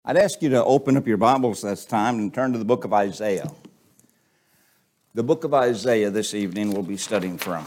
I'd ask you to open up your Bibles this time and turn to the book of Isaiah. The book of Isaiah this evening we'll be studying from.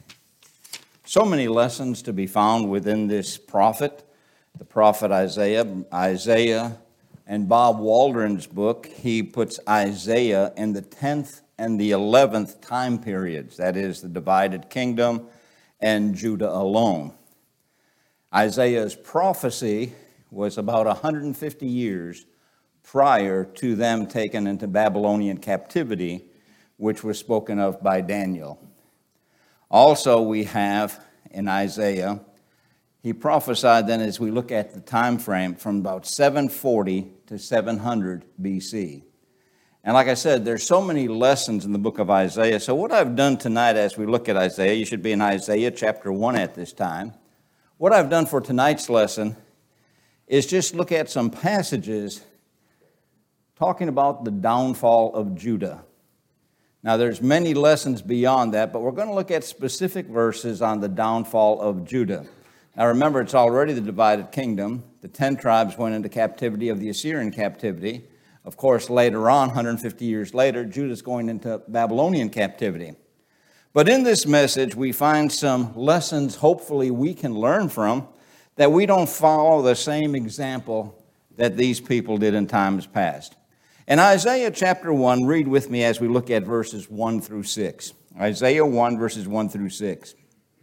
So many lessons to be found within this prophet, the prophet Isaiah. Isaiah and Bob Waldron's book, he puts Isaiah in the 10th and the 11th time periods. That is the divided kingdom and Judah alone. Isaiah's prophecy was about 150 years prior to them taken into Babylonian captivity, which was spoken of by Daniel. Also, we have in Isaiah, he prophesied then as we look at the time frame from about 740 to 700 BC. And like I said, there's so many lessons in the book of Isaiah. So what I've done tonight as we look at Isaiah, you should be in Isaiah chapter 1 at this time. What I've done for tonight's lesson is just look at some passages talking about the downfall of Judah. Now, there's many lessons beyond that, but we're going to look at specific verses on the downfall of Judah. Now, remember, it's already the divided kingdom. The 10 tribes went into captivity of the Assyrian captivity. Of course, later on, 150 years later, Judah's going into Babylonian captivity. But in this message, we find some lessons hopefully we can learn from, that we don't follow the same example that these people did in times past. In Isaiah chapter 1, read with me as we look at verses 1 through 6. Isaiah 1, verses 1 through 6.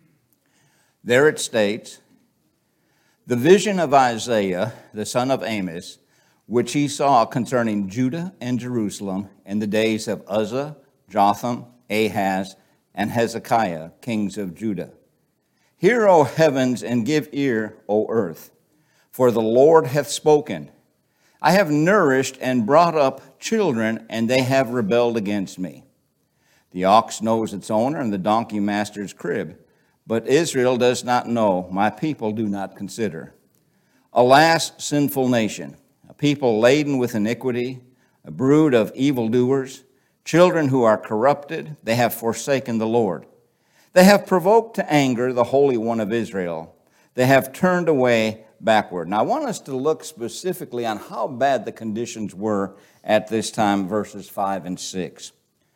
There it states, "The vision of Isaiah, the son of Amos, which he saw concerning Judah and Jerusalem in the days of Uzziah, Jotham, Ahaz, and Hezekiah, kings of Judah. Hear, O heavens, and give ear, O earth, for the Lord hath spoken. I have nourished and brought up children, and they have rebelled against me. The ox knows its owner, and the donkey master's crib. But Israel does not know, my people do not consider. Alas, sinful nation, a people laden with iniquity, a brood of evildoers, children who are corrupted, they have forsaken the Lord. They have provoked to anger the Holy One of Israel. They have turned away backward." Now, I want us to look specifically on how bad the conditions were at this time, verses 5 and 6.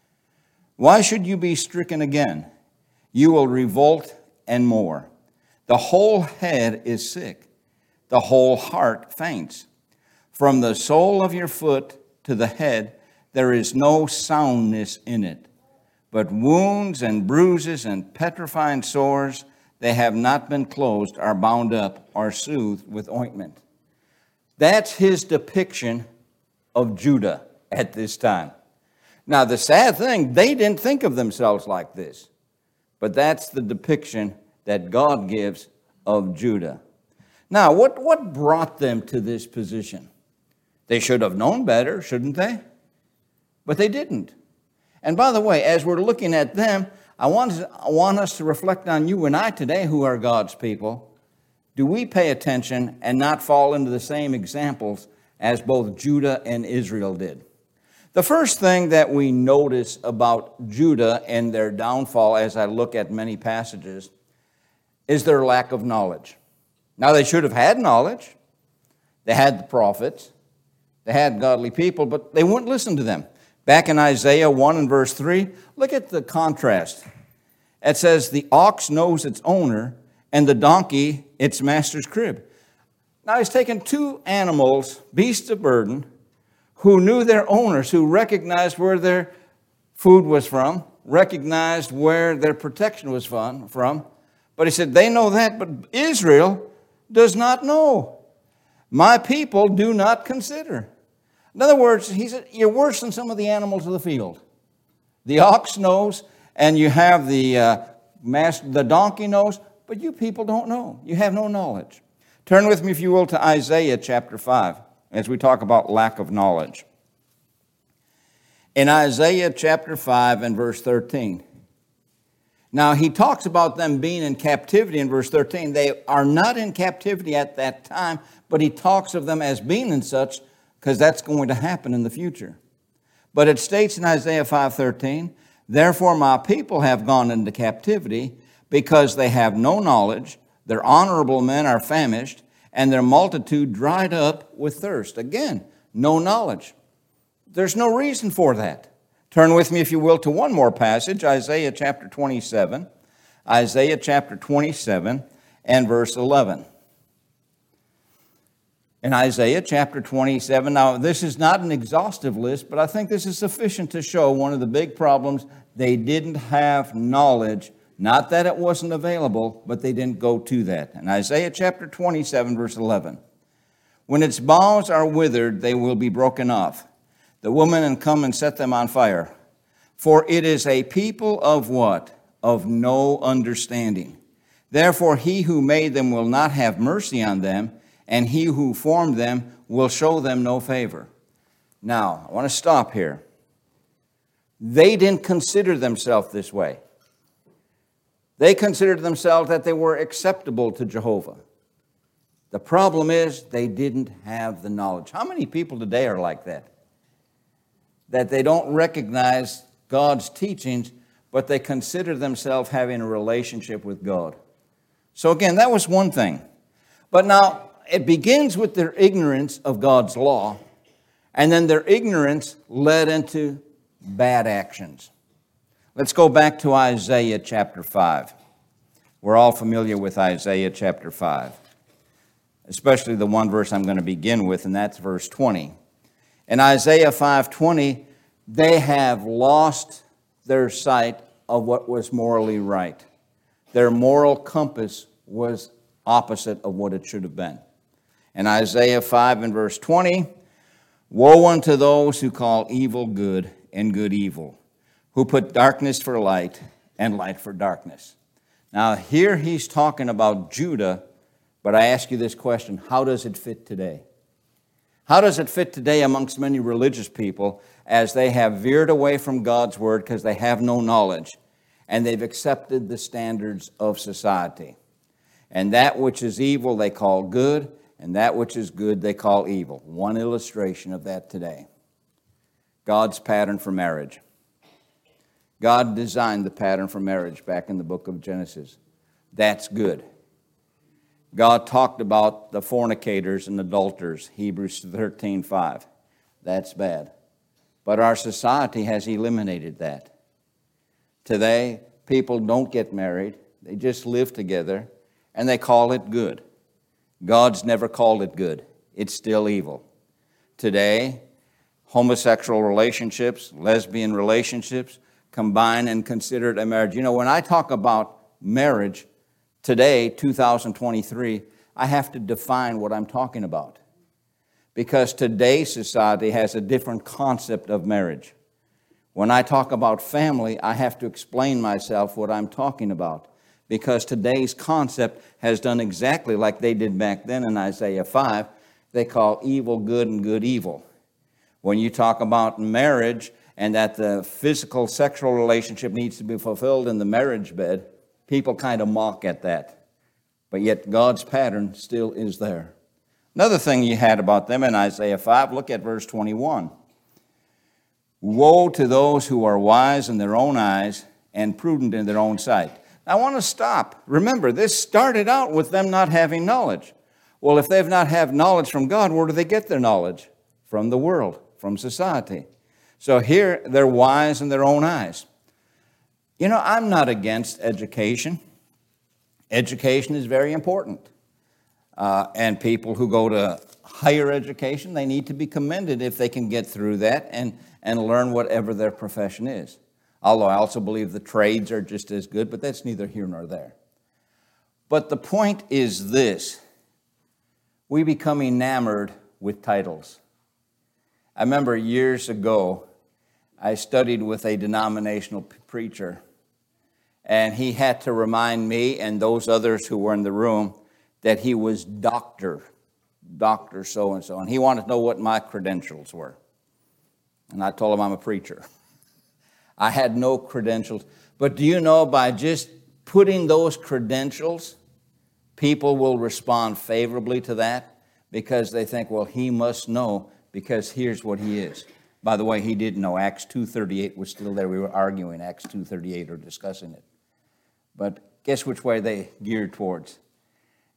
"Why should you be stricken again? You will revolt and more. The whole head is sick. The whole heart faints. From the sole of your foot to the head, there is no soundness in it. But wounds and bruises and petrifying sores, they have not been closed, are bound up, or soothed with ointment." That's his depiction of Judah at this time. Now, the sad thing, they didn't think of themselves like this. But that's the depiction that God gives of Judah. Now, what brought them to this position? They should have known better, shouldn't they? But they didn't. And by the way, as we're looking at them, I want us to reflect on you and I today who are God's people. Do we pay attention and not fall into the same examples as both Judah and Israel did? The first thing that we notice about Judah and their downfall, as I look at many passages, is their lack of knowledge. Now, they should have had knowledge. They had the prophets. They had godly people, but they wouldn't listen to them. Back in Isaiah 1 and verse 3, look at the contrast. It says, "The ox knows its owner, and the donkey its master's crib." Now he's taken two animals, beasts of burden, who knew their owners, who recognized where their food was from, recognized where their protection was from. But he said, they know that, but Israel does not know. My people do not consider. In other words, he said, you're worse than some of the animals of the field. The ox knows, and you have the donkey knows, but you people don't know. You have no knowledge. Turn with me, if you will, to Isaiah chapter 5, as we talk about lack of knowledge. In Isaiah chapter 5 and verse 13. Now, he talks about them being in captivity in verse 13. They are not in captivity at that time, but he talks of them as being in such, because that's going to happen in the future. But it states in Isaiah 5:13, "Therefore my people have gone into captivity, because they have no knowledge. Their honorable men are famished, and their multitude dried up with thirst. Again, no knowledge. There's no reason for that. Turn with me, if you will, to one more passage, Isaiah chapter 27. Isaiah chapter 27 and verse 11. In Isaiah chapter 27, now this is not an exhaustive list, but I think this is sufficient to show one of the big problems. They didn't have knowledge, not that it wasn't available, but they didn't go to that. In Isaiah chapter 27, verse 11, when its boughs are withered, they will be broken off. The woman and come and set them on fire. For it is a people of what? Of no understanding. Therefore he who made them will not have mercy on them, and he who formed them will show them no favor. Now, I want to stop here. They didn't consider themselves this way. They considered themselves that they were acceptable to Jehovah. The problem is they didn't have the knowledge. How many people today are like that? That they don't recognize God's teachings, but they consider themselves having a relationship with God. So again, that was one thing. But now, it begins with their ignorance of God's law, and then their ignorance led into bad actions. Let's go back to Isaiah chapter 5. We're all familiar with Isaiah chapter 5, especially the one verse I'm going to begin with, and that's verse 20. In Isaiah 5:20, they have lost their sight of what was morally right. Their moral compass was opposite of what it should have been. In Isaiah 5 and verse 20, woe unto those who call evil good and good evil, who put darkness for light and light for darkness. Now here he's talking about Judah, but I ask you this question, how does it fit today? How does it fit today amongst many religious people as they have veered away from God's word because they have no knowledge and they've accepted the standards of society? And that which is evil they call good, and that which is good they call evil. One illustration of that today. God's pattern for marriage. God designed the pattern for marriage back in the book of Genesis. That's good. God talked about the fornicators and adulterers, Hebrews 13:5. That's bad. But our society has eliminated that. Today, people don't get married. They just live together, and they call it good. God's never called it good. It's still evil. Today, homosexual relationships, lesbian relationships, combine and considered a marriage. You know, when I talk about marriage today, 2023, I have to define what I'm talking about. Because today's society has a different concept of marriage. When I talk about family, I have to explain myself what I'm talking about. Because today's concept has done exactly like they did back then in Isaiah 5. They call evil good and good evil. When you talk about marriage and that the physical sexual relationship needs to be fulfilled in the marriage bed, people kind of mock at that. But yet God's pattern still is there. Another thing you had about them in Isaiah 5, look at verse 21. Woe to those who are wise in their own eyes and prudent in their own sight. I want to stop. Remember, this started out with them not having knowledge. Well, if they've not had knowledge from God, where do they get their knowledge? From the world, from society. So here, they're wise in their own eyes. You know, I'm not against education. Education is very important. And people who go to higher education, they need to be commended if they can get through that and learn whatever their profession is. Although I also believe the trades are just as good, but that's neither here nor there. But the point is this. We become enamored with titles. I remember years ago, I studied with a denominational preacher, and he had to remind me and those others who were in the room that he was Dr. So-and-so, and he wanted to know what my credentials were. And I told him I'm a preacher. I had no credentials. But do you know, by just putting those credentials, people will respond favorably to that because they think, well, he must know because here's what he is. By the way, he didn't know. Acts 2:38 was still there. We were arguing Acts 2:38 or discussing it. But guess which way they geared towards?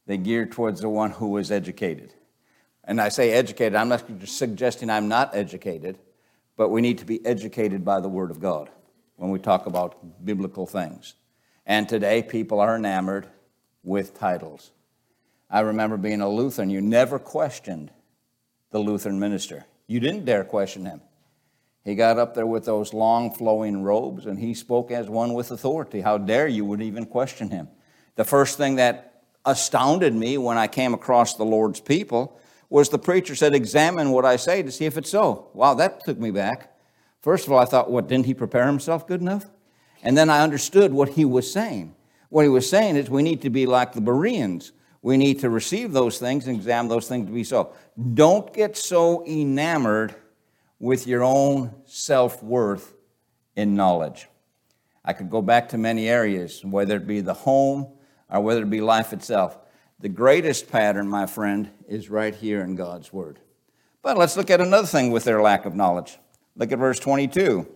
They gear towards the one who is educated. And I say educated, I'm not suggesting I'm not educated, but we need to be educated by the Word of God when we talk about biblical things. And today, people are enamored with titles. I remember being a Lutheran. You never questioned the Lutheran minister. You didn't dare question him. He got up there with those long flowing robes, and he spoke as one with authority. How dare you would even question him? The first thing that astounded me when I came across the Lord's people was the preacher said, examine what I say to see if it's so. Wow, that took me back. First of all, I thought, what, didn't he prepare himself good enough? And then I understood what he was saying. What he was saying is we need to be like the Bereans. We need to receive those things and examine those things to be so. Don't get so enamored with your own self-worth in knowledge. I could go back to many areas, whether it be the home or whether it be life itself. The greatest pattern, my friend, is right here in God's Word. But let's look at another thing with their lack of knowledge. Look at verse 22.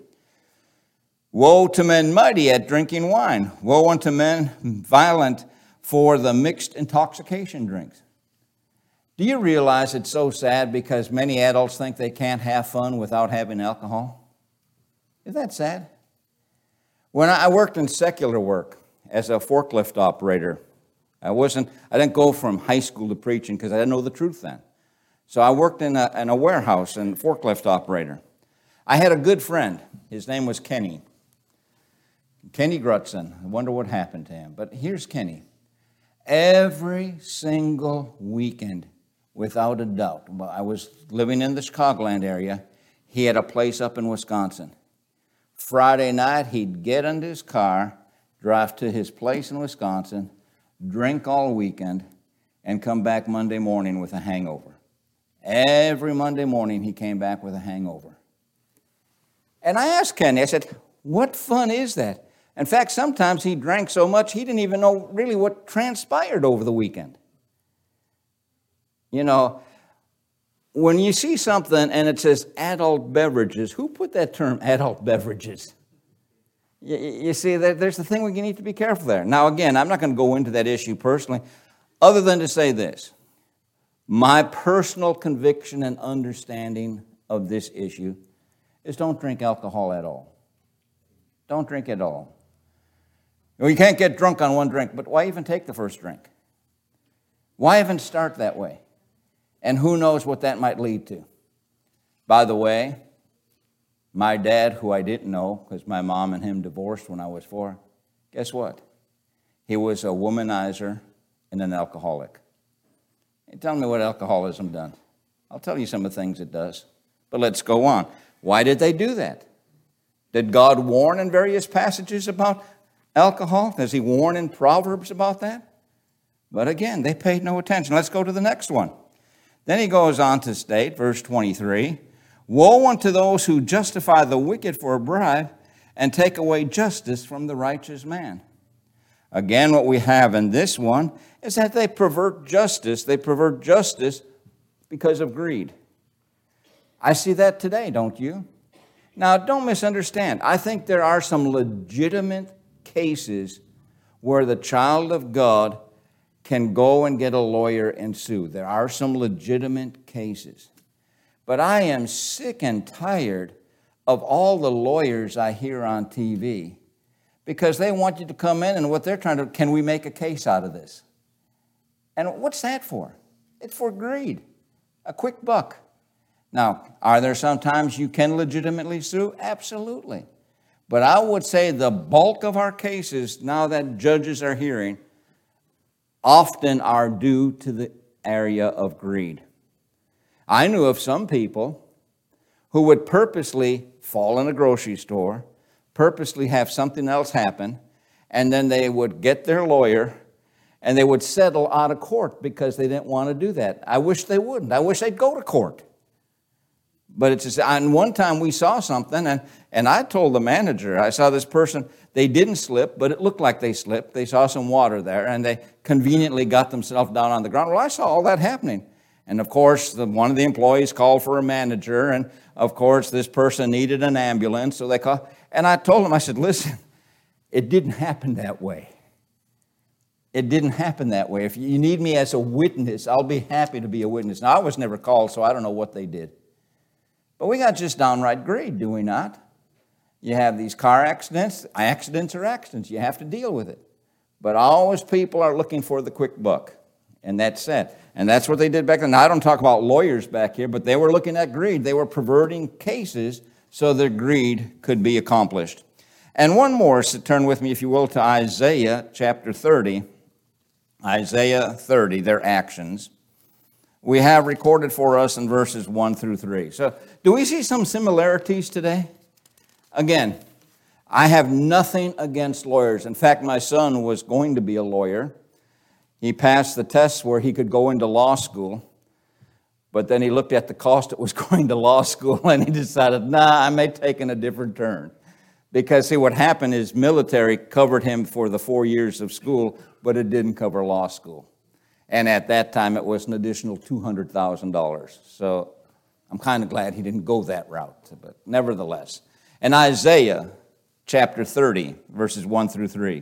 Woe to men mighty at drinking wine. Woe unto men violent for the mixed intoxication drinks. Do you realize it's so sad because many adults think they can't have fun without having alcohol? Isn't that sad? When I worked in secular work as a forklift operator, I didn't go from high school to preaching because I didn't know the truth then. So I worked in a warehouse and forklift operator. I had a good friend. His name was Kenny. Kenny Grutson. I wonder what happened to him. But here's Kenny. Every single weekend, without a doubt, I was living in the Chicagoland area. He had a place up in Wisconsin. Friday night, he'd get into his car, drive to his place in Wisconsin, drink all weekend, and come back Monday morning with a hangover. Every Monday morning, he came back with a hangover. And I asked Kenny, I said, what fun is that? In fact, sometimes he drank so much, he didn't even know really what transpired over the weekend. You know, when you see something and it says adult beverages, who put that term, adult beverages? You see, there's the thing we need to be careful there. Now, again, I'm not going to go into that issue personally, other than to say this. My personal conviction and understanding of this issue is don't drink alcohol at all. Don't drink at all. Well, you can't get drunk on one drink, but why even take the first drink? Why even start that way? And who knows what that might lead to? By the way, my dad, who I didn't know because my mom and him divorced when I was 4, guess what? He was a womanizer and an alcoholic. Hey, tell me what alcoholism done. I'll tell you some of the things it does. But let's go on. Why did they do that? Did God warn in various passages about alcohol? Does he warn in Proverbs about that? But again, they paid no attention. Let's go to the next one. Then he goes on to state, verse 23, woe unto those who justify the wicked for a bribe and take away justice from the righteous man. Again, what we have in this one is that they pervert justice. They pervert justice because of greed. I see that today, don't you? Now, don't misunderstand. I think there are some legitimate cases where the child of God can go and get a lawyer and sue. There are some legitimate cases. But I am sick and tired of all the lawyers I hear on TV because they want you to come in and what they're trying to, can we make a case out of this? And what's that for? It's for greed, a quick buck. Now, are there some times you can legitimately sue? Absolutely. But I would say the bulk of our cases, now that judges are hearing, often are due to the area of greed. I knew of some people who would purposely fall in a grocery store, purposely have something else happen, and then they would get their lawyer and they would settle out of court because they didn't want to do that. I wish they wouldn't. I wish they'd go to court. But it's just, and one time we saw something, and I told the manager, I saw this person, they didn't slip, but it looked like they slipped. They saw some water there, and they conveniently got themselves down on the ground. Well, I saw all that happening. And of course, one of the employees called for a manager, and of course, this person needed an ambulance, so they called. And I told him, I said, listen, it didn't happen that way. It didn't happen that way. If you need me as a witness, I'll be happy to be a witness. Now, I was never called, so I don't know what they did. But we got just downright greed, do we not? You have these car accidents. Accidents are accidents. You have to deal with it. But always people are looking for the quick buck. And that's it. And that's what they did back then. Now, I don't talk about lawyers back here, but they were looking at greed. They were perverting cases so their greed could be accomplished. And one more, so turn with me, if you will, to Isaiah chapter 30. Isaiah 30, their actions. We have recorded for us in verses 1 through 3. So, do we see some similarities today? Again, I have nothing against lawyers. In fact, my son was going to be a lawyer. He passed the tests where he could go into law school. But then he looked at the cost it was going to law school and he decided, I may take a different turn. Because see, what happened is military covered him for the 4 years of school, but it didn't cover law school. And at that time, it was an additional $200,000. So I'm kind of glad he didn't go that route. But nevertheless, in Isaiah chapter 30, verses 1 through 3,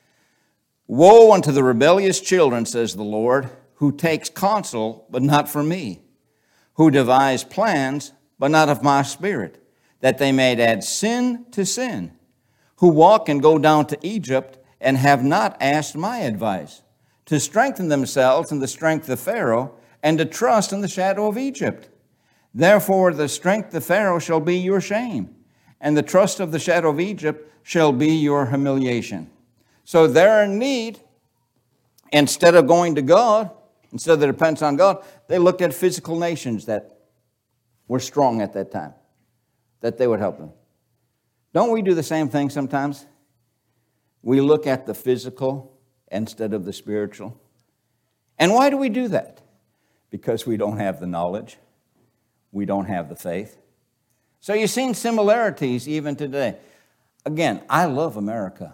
"Woe unto the rebellious children, says the Lord, who takes counsel, but not from me, who devise plans, but not of my spirit, that they may add sin to sin, who walk and go down to Egypt, and have not asked my advice, to strengthen themselves in the strength of Pharaoh, and to trust in the shadow of Egypt. Therefore the strength of Pharaoh shall be your shame, and the trust of the shadow of Egypt shall be your humiliation." So they're in need. Instead of going to God, instead of their dependence on God, they looked at physical nations that were strong at that time, that they would help them. Don't we do the same thing sometimes? We look at the physical instead of the spiritual. And why do we do that? Because we don't have the knowledge. We don't have the faith. So you've seen similarities even today. Again, I love America.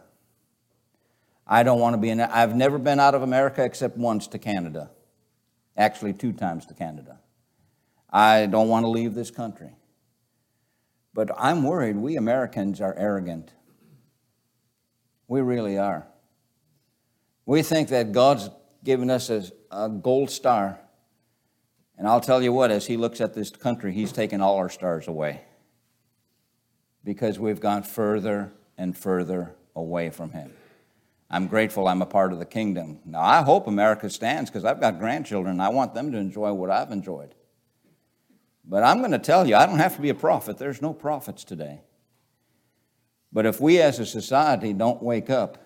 I don't want to be I've never been out of America except once to Canada. Actually, 2 times to Canada. I don't want to leave this country. But I'm worried we Americans are arrogant. We really are. We think that God's given us a gold star. And I'll tell you what, as He looks at this country, He's taken all our stars away. Because we've gone further and further away from Him. I'm grateful I'm a part of the kingdom. Now, I hope America stands because I've got grandchildren. I want them to enjoy what I've enjoyed. But I'm going to tell you, I don't have to be a prophet. There's no prophets today. But if we as a society don't wake up,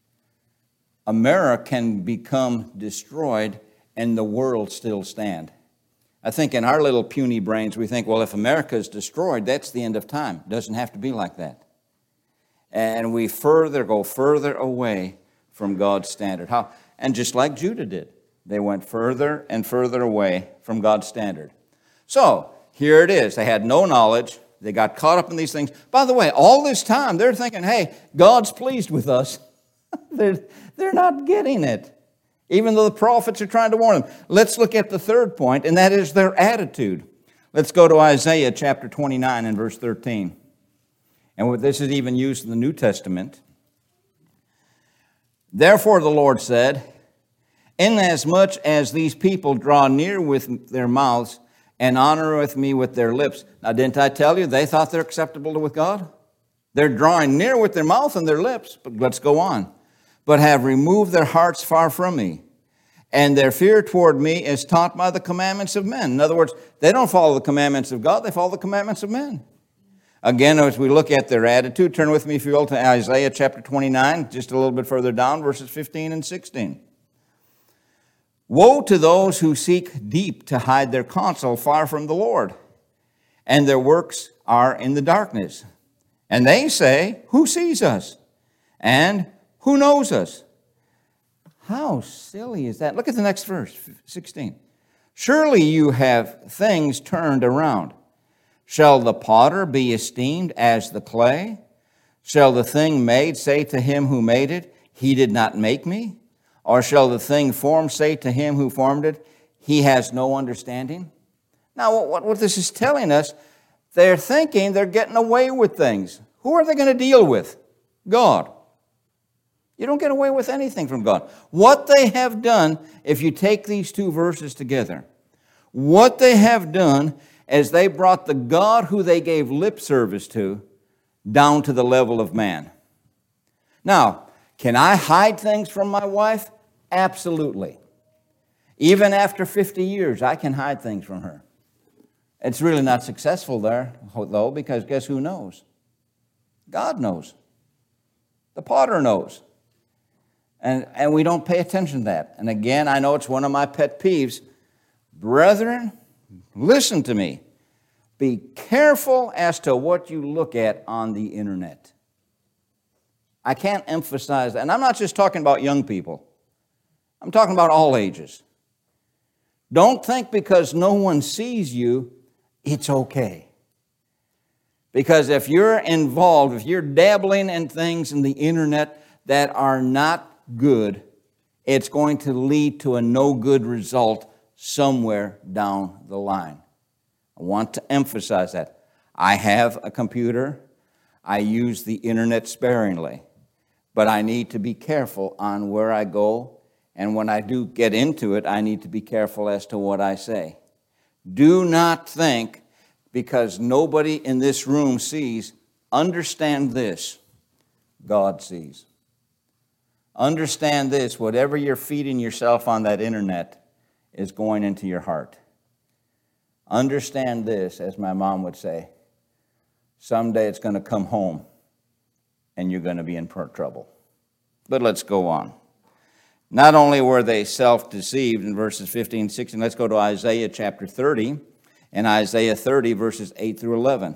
America can become destroyed and the world still stand. I think in our little puny brains, we think, well, if America is destroyed, that's the end of time. It doesn't have to be like that. And we go further away from God's standard. And just like Judah did, they went further and further away from God's standard. So, here it is. They had no knowledge. They got caught up in these things. By the way, all this time, they're thinking, hey, God's pleased with us. They're not getting it, even though the prophets are trying to warn them. Let's look at the third point, and that is their attitude. Let's go to Isaiah chapter 29 and verse 13. And this is even used in the New Testament. "Therefore the Lord said, Inasmuch as these people draw near with their mouths and honor with me with their lips." Now, didn't I tell you they thought they're acceptable with God? They're drawing near with their mouth and their lips, but let's go on. "But have removed their hearts far from me, and their fear toward me is taught by the commandments of men." In other words, they don't follow the commandments of God, they follow the commandments of men. Again, as we look at their attitude, turn with me, if you will, to Isaiah chapter 29, just a little bit further down, verses 15 and 16. "Woe to those who seek deep to hide their counsel far from the Lord, and their works are in the darkness. And they say, Who sees us? And who knows us?" How silly is that? Look at the next verse, 16. "Surely you have things turned around. Shall the potter be esteemed as the clay? Shall the thing made say to him who made it, He did not make me? Or shall the thing formed say to him who formed it, He has no understanding?" Now, what this is telling us, they're thinking they're getting away with things. Who are they going to deal with? God. You don't get away with anything from God. What they have done, if you take these two verses together, what they have done is they brought the God who they gave lip service to down to the level of man. Now, can I hide things from my wife? Absolutely. Even after 50 years, I can hide things from her. It's really not successful there, though, because guess who knows? God knows. The potter knows. And we don't pay attention to that. And again, I know it's one of my pet peeves. Brethren, listen to me. Be careful as to what you look at on the internet. I can't emphasize that. And I'm not just talking about young people. I'm talking about all ages. Don't think because no one sees you, it's okay. Because if you're involved, if you're dabbling in things in the internet that are not good, it's going to lead to a no good result somewhere down the line. I want to emphasize that. I have a computer. I use the internet sparingly. But I need to be careful on where I go. And when I do get into it, I need to be careful as to what I say. Do not think, because nobody in this room sees, understand this, God sees. Understand this, whatever you're feeding yourself on that internet is going into your heart. Understand this, as my mom would say, someday it's going to come home and you're going to be in trouble. But let's go on. Not only were they self-deceived in verses 15 and 16, let's go to Isaiah chapter 30, and Isaiah 30 verses 8 through 11.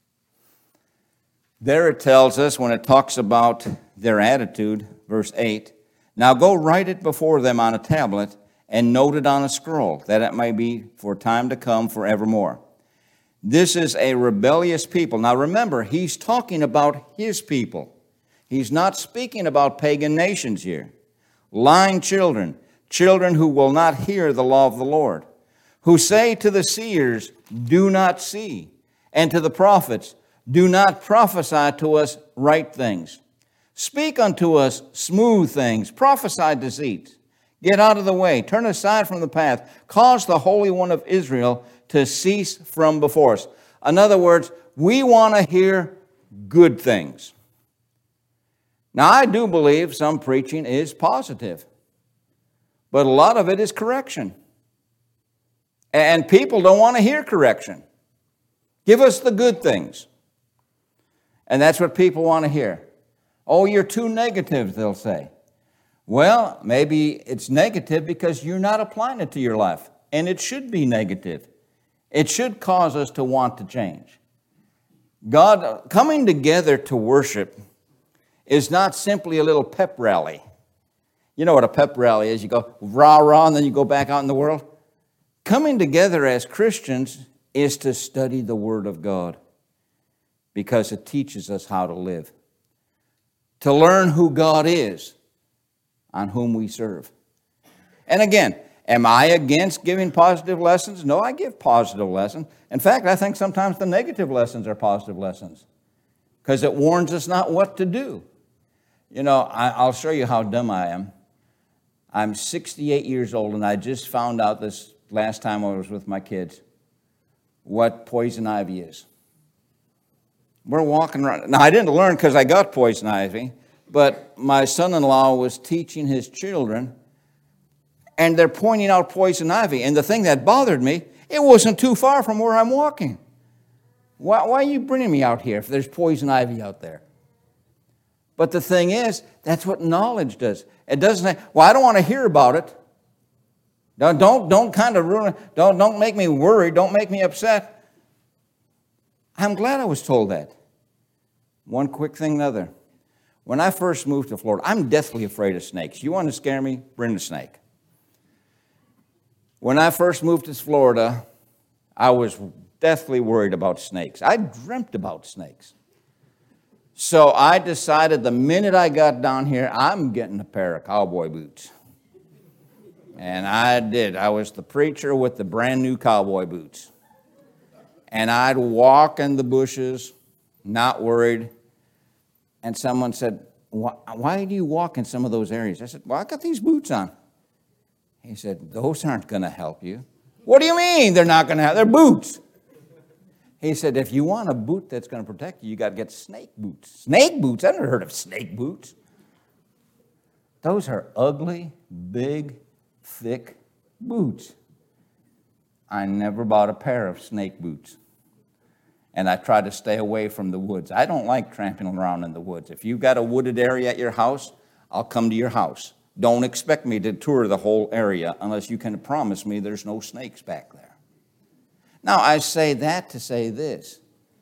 There it tells us, when it talks about their attitude, verse 8, now go write it before them on a tablet and note it on a scroll, that it may be for time to come forevermore. This is a rebellious people. Now remember, he's talking about his people. He's not speaking about pagan nations here. Lying children, children who will not hear the law of the Lord, who say to the seers, do not see, and to the prophets, do not prophesy to us right things. Speak unto us smooth things, prophesy deceit. Get out of the way, turn aside from the path, cause the Holy One of Israel to cease from before us. In other words, we want to hear good things. Now, I do believe some preaching is positive, but a lot of it is correction. And people don't want to hear correction. Give us the good things. And that's what people want to hear. Oh, you're too negative, they'll say. Well, maybe it's negative because you're not applying it to your life. And it should be negative. It should cause us to want to change. God, coming together to worship is not simply a little pep rally. You know what a pep rally is. You go rah, rah, and then you go back out in the world. Coming together as Christians is to study the Word of God because it teaches us how to live. To learn who God is, on whom we serve. And again, am I against giving positive lessons? No, I give positive lessons. In fact, I think sometimes the negative lessons are positive lessons because it warns us not what to do. You know, I'll show you how dumb I am. I'm 68 years old, and I just found out this last time I was with my kids what poison ivy is. We're walking around. Now, I didn't learn because I got poison ivy, but my son-in-law was teaching his children, and they're pointing out poison ivy. And the thing that bothered me, it wasn't too far from where I'm walking. Why are you bringing me out here if there's poison ivy out there? But the thing is, that's what knowledge does. It doesn't say, well, I don't want to hear about it. Don't kind of ruin it. Don't make me worried. Don't make me upset. I'm glad I was told that. One quick thing another. When I first moved to Florida, I'm deathly afraid of snakes. You want to scare me? Bring the snake. When I first moved to Florida, I was deathly worried about snakes. I dreamt about snakes. So I decided the minute I got down here, I'm getting a pair of cowboy boots. And I did. I was the preacher with the brand new cowboy boots. And I'd walk in the bushes, not worried. And someone said, why do you walk in some of those areas? I said, well, I got these boots on. He said, those aren't going to help you. What do you mean they're not going to help? They're boots. He said, if you want a boot that's going to protect you, you got to get snake boots. Snake boots? I've never heard of snake boots. Those are ugly, big, thick boots. I never bought a pair of snake boots. And I try to stay away from the woods. I don't like tramping around in the woods. If you've got a wooded area at your house, I'll come to your house. Don't expect me to tour the whole area unless you can promise me there's no snakes back there. Now, I say that to say this.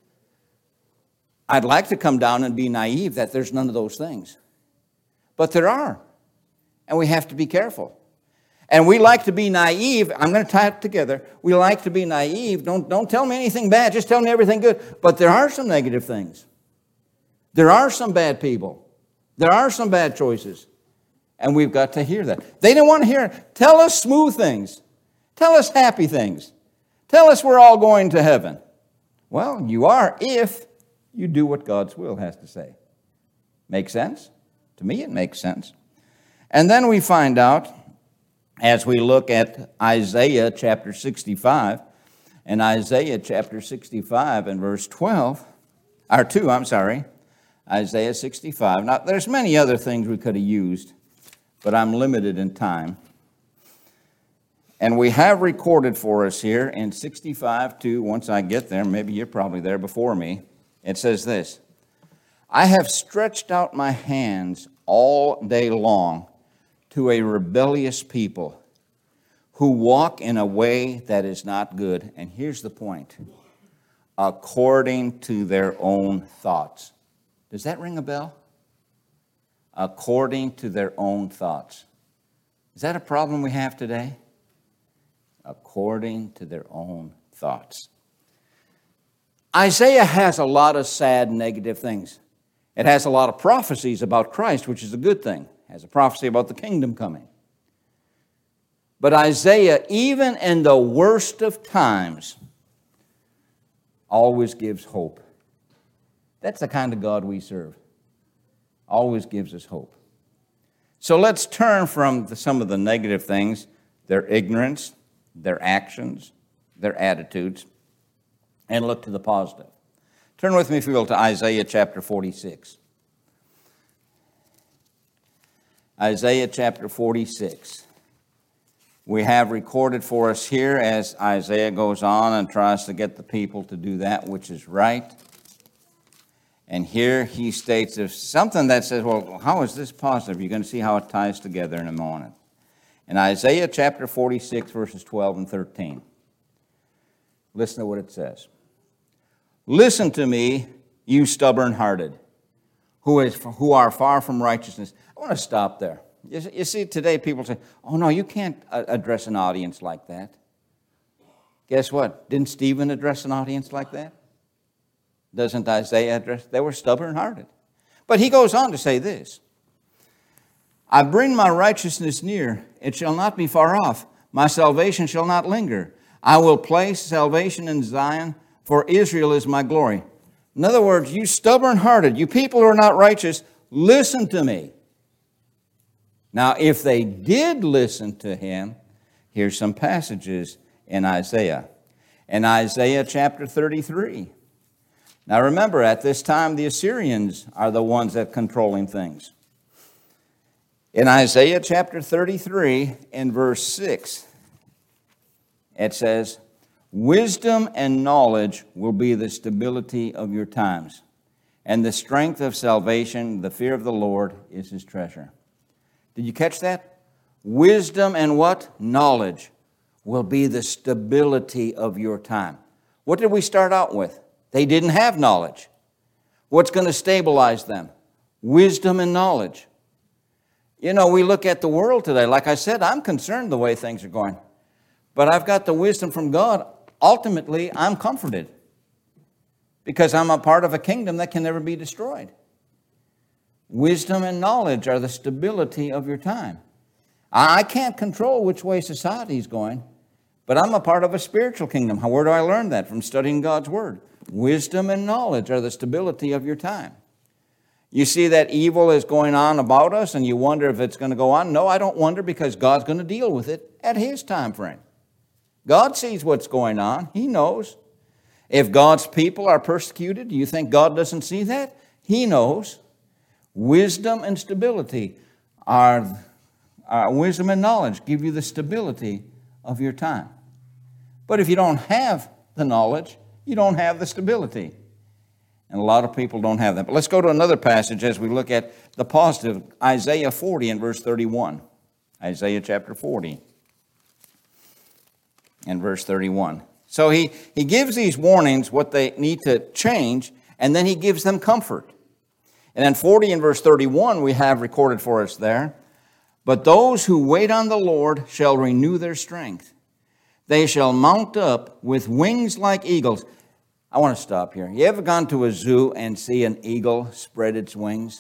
I'd like to come down and be naive that there's none of those things. But there are. And we have to be careful. And we like to be naive. I'm going to tie it together. We like to be naive. Don't tell me anything bad. Just tell me everything good. But there are some negative things. There are some bad people. There are some bad choices. And we've got to hear that. They didn't want to hear it. Tell us smooth things. Tell us happy things. Tell us we're all going to heaven. Well, you are if you do what God's will has to say. Make sense? To me, it makes sense. And then we find out, as we look at Isaiah chapter 65, and Isaiah chapter 65 and verse 2, Isaiah 65. Now, there's many other things we could have used, but I'm limited in time. And we have recorded for us here in 65:2, once I get there, maybe you're probably there before me, it says this, I have stretched out my hands all day long to a rebellious people who walk in a way that is not good. And here's the point, according to their own thoughts. Does that ring a bell? According to their own thoughts. Is that a problem we have today? According to their own thoughts. Isaiah has a lot of sad, negative things. It has a lot of prophecies about Christ, which is a good thing. It has a prophecy about the kingdom coming. But Isaiah, even in the worst of times, always gives hope. That's the kind of God we serve. Always gives us hope. So let's turn from some of the negative things, their ignorance, their actions, their attitudes, and look to the positive. Turn with me, if you will, to Isaiah chapter 46. Isaiah chapter 46. We have recorded for us here as Isaiah goes on and tries to get the people to do that which is right. And here he states of something that says, well, how is this positive? You're going to see how it ties together in a moment. In Isaiah chapter 46, verses 12 and 13. Listen to what it says. Listen to me, you stubborn-hearted, who are far from righteousness. I want to stop there. You see, today people say, oh, no, you can't address an audience like that. Guess what? Didn't Stephen address an audience like that? Doesn't Isaiah address? They were stubborn-hearted. But he goes on to say this. I bring my righteousness near. It shall not be far off. My salvation shall not linger. I will place salvation in Zion, for Israel is my glory. In other words, you stubborn-hearted, you people who are not righteous, listen to me. Now, if they did listen to him, here's some passages in Isaiah. In Isaiah chapter 33. Now remember, at this time, the Assyrians are the ones that are controlling things. In Isaiah chapter 33, in verse 6, it says, wisdom and knowledge will be the stability of your times, and the strength of salvation, the fear of the Lord, is his treasure. Did you catch that? Wisdom and what? Knowledge will be the stability of your time. What did we start out with? They didn't have knowledge. What's going to stabilize them? Wisdom and knowledge. You know, we look at the world today. Like I said, I'm concerned the way things are going. But I've got the wisdom from God. Ultimately, I'm comforted because I'm a part of a kingdom that can never be destroyed. Wisdom and knowledge are the stability of your time. I can't control which way society is going, but I'm a part of a spiritual kingdom. Where do I learn that? From studying God's Word. Wisdom and knowledge are the stability of your time. You see that evil is going on about us and you wonder if it's going to go on. No, I don't wonder, because God's going to deal with it at His time frame. God sees what's going on. He knows. If God's people are persecuted, do you think God doesn't see that? He knows. Wisdom and stability are wisdom and knowledge give you the stability of your time. But if you don't have the knowledge, you don't have the stability. And a lot of people don't have that. But let's go to another passage as we look at the positive. Isaiah 40 and verse 31. Isaiah chapter 40 and verse 31. So he gives these warnings, what they need to change, and then he gives them comfort. And then 40 and verse 31 we have recorded for us there. But those who wait on the Lord shall renew their strength. They shall mount up with wings like eagles. I want to stop here. You ever gone to a zoo and see an eagle spread its wings?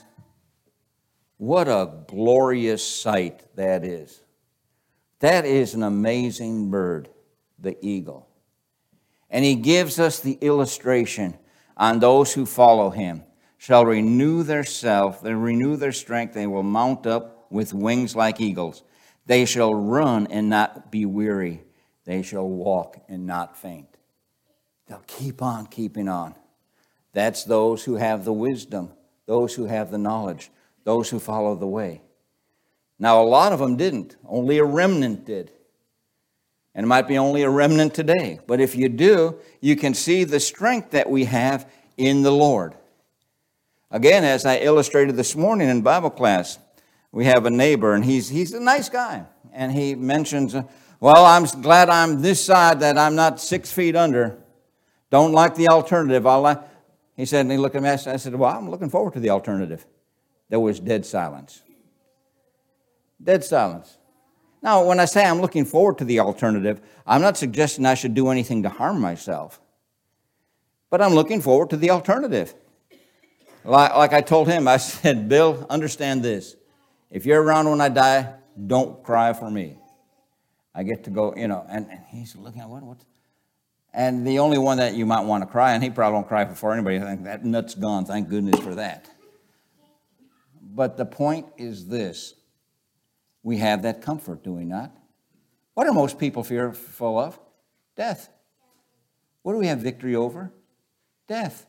What a glorious sight that is. That is an amazing bird, the eagle. And he gives us the illustration on those who follow him shall renew their strength. They will mount up with wings like eagles. They shall run and not be weary. They shall walk and not faint. They'll keep on keeping on. That's those who have the wisdom, those who have the knowledge, those who follow the way. Now, a lot of them didn't. Only a remnant did. And it might be only a remnant today. But if you do, you can see the strength that we have in the Lord. Again, as I illustrated this morning in Bible class, we have a neighbor, and he's a nice guy. And he mentions, well, I'm glad I'm this side, that I'm not 6 feet under. Don't like the alternative. He said, and he looked at me, I said, well, I'm looking forward to the alternative. There was dead silence. Dead silence. Now, when I say I'm looking forward to the alternative, I'm not suggesting I should do anything to harm myself. But I'm looking forward to the alternative. Like I told him, I said, Bill, understand this. If you're around when I die, don't cry for me. I get to go, and he's looking at what? And the only one that you might want to cry, and he probably won't cry for anybody, I think that nut's gone, thank goodness for that. But the point is this. We have that comfort, do we not? What are most people fearful of? Death. What do we have victory over? Death.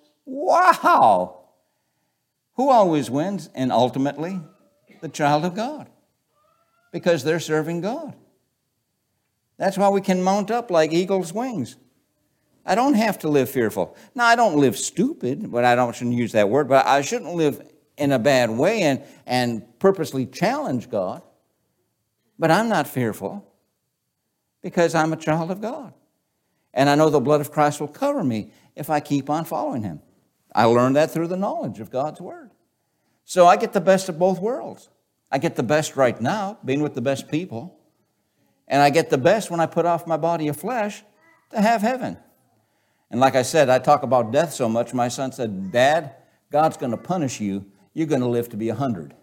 Wow! Who always wins? And ultimately, the child of God. Because they're serving God. That's why we can mount up like eagle's wings. I don't have to live fearful. Now, I don't live stupid, but shouldn't use that word, but I shouldn't live in a bad way and purposely challenge God. But I'm not fearful because I'm a child of God. And I know the blood of Christ will cover me if I keep on following him. I learned that through the knowledge of God's word. So I get the best of both worlds. I get the best right now, being with the best people. And I get the best when I put off my body of flesh to have heaven. And like I said, I talk about death so much, my son said, Dad, God's going to punish you. You're going to live to be 100.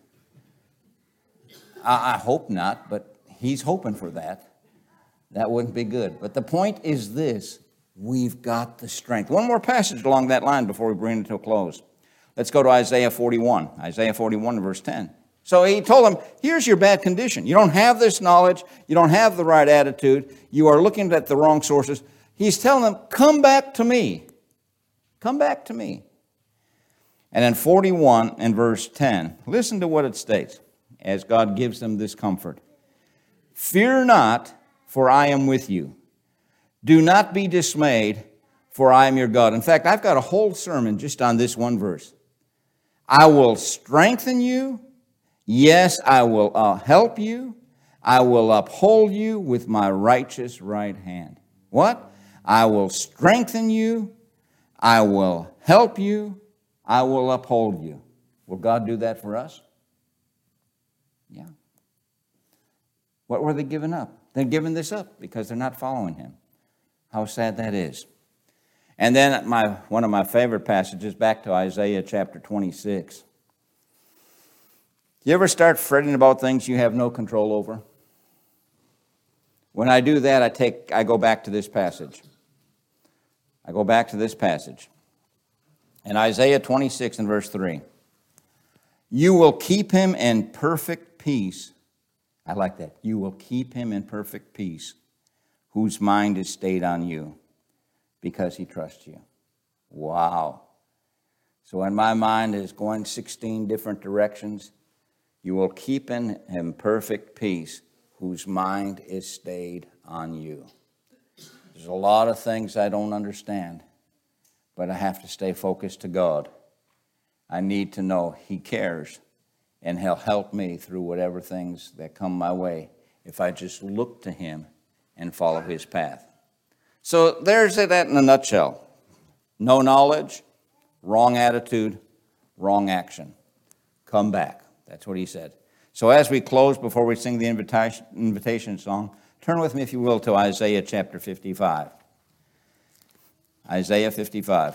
I hope not, but he's hoping for that. That wouldn't be good. But the point is this. We've got the strength. One more passage along that line before we bring it to a close. Let's go to Isaiah 41. Isaiah 41, verse 10. So he told them, here's your bad condition. You don't have this knowledge. You don't have the right attitude. You are looking at the wrong sources. He's telling them, come back to me. Come back to me. And in 41 and verse 10, listen to what it states as God gives them this comfort. Fear not, for I am with you. Do not be dismayed, for I am your God. In fact, I've got a whole sermon just on this one verse. I will strengthen you. Yes, I will help you. I will uphold you with my righteous right hand. What? I will strengthen you. I will help you. I will uphold you. Will God do that for us? Yeah. What were they giving up? They're giving this up because they're not following him. How sad that is. And then one of my favorite passages, back to Isaiah chapter 26. You ever start fretting about things you have no control over? When I do that, I go back to this passage. I go back to this passage. In Isaiah 26 and verse 3. You will keep him in perfect peace. I like that. You will keep him in perfect peace, whose mind is stayed on you, because he trusts you. Wow. So when my mind is going 16 different directions, you will keep in perfect peace, whose mind is stayed on you. There's a lot of things I don't understand, but I have to stay focused to God. I need to know he cares, and he'll help me through whatever things that come my way if I just look to him and follow his path. So there's that in a nutshell. No knowledge, wrong attitude, wrong action. Come back. That's what he said. So as we close, before we sing the invitation song, turn with me, if you will, to Isaiah chapter 55. Isaiah 55.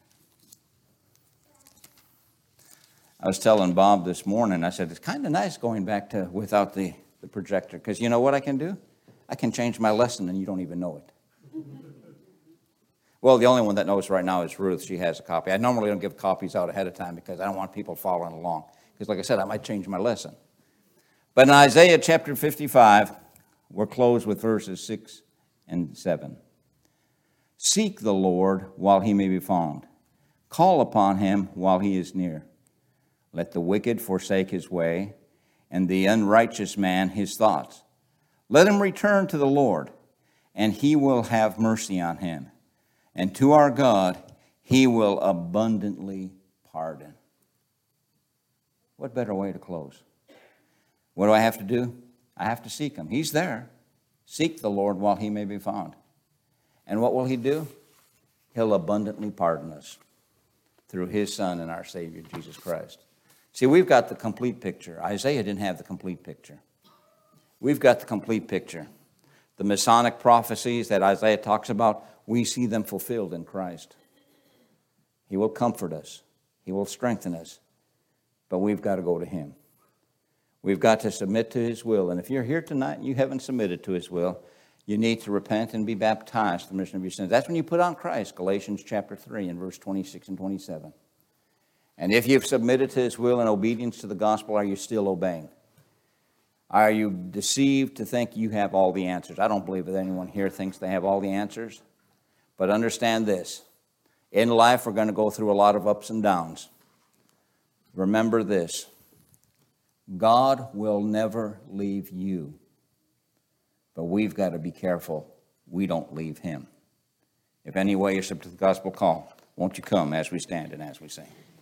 I was telling Bob this morning, I said, it's kind of nice going back to without the projector, because you know what I can do? I can change my lesson and you don't even know it. Well, the only one that knows right now is Ruth. She has a copy. I normally don't give copies out ahead of time because I don't want people following along. Because like I said, I might change my lesson. But in Isaiah chapter 55, we're closed with verses 6 and 7. Seek the Lord while he may be found. Call upon him while he is near. Let the wicked forsake his way, and the unrighteous man his thoughts. Let him return to the Lord, and he will have mercy on him. And to our God, he will abundantly pardon. What better way to close? What do I have to do? I have to seek him. He's there. Seek the Lord while he may be found. And what will he do? He'll abundantly pardon us through his Son and our Savior, Jesus Christ. See, we've got the complete picture. Isaiah didn't have the complete picture. We've got the complete picture. The Messianic prophecies that Isaiah talks about, we see them fulfilled in Christ. He will comfort us. He will strengthen us. But we've got to go to him. We've got to submit to his will. And if you're here tonight and you haven't submitted to his will, you need to repent and be baptized for the remission of your sins. That's when you put on Christ, Galatians chapter 3 and verse 26 and 27. And if you've submitted to his will in obedience to the gospel, are you still obeying? Are you deceived to think you have all the answers? I don't believe that anyone here thinks they have all the answers. But understand this. In life, we're going to go through a lot of ups and downs. Remember this. God will never leave you. But we've got to be careful we don't leave him. If any way you're subject to the gospel call, won't you come as we stand and as we sing?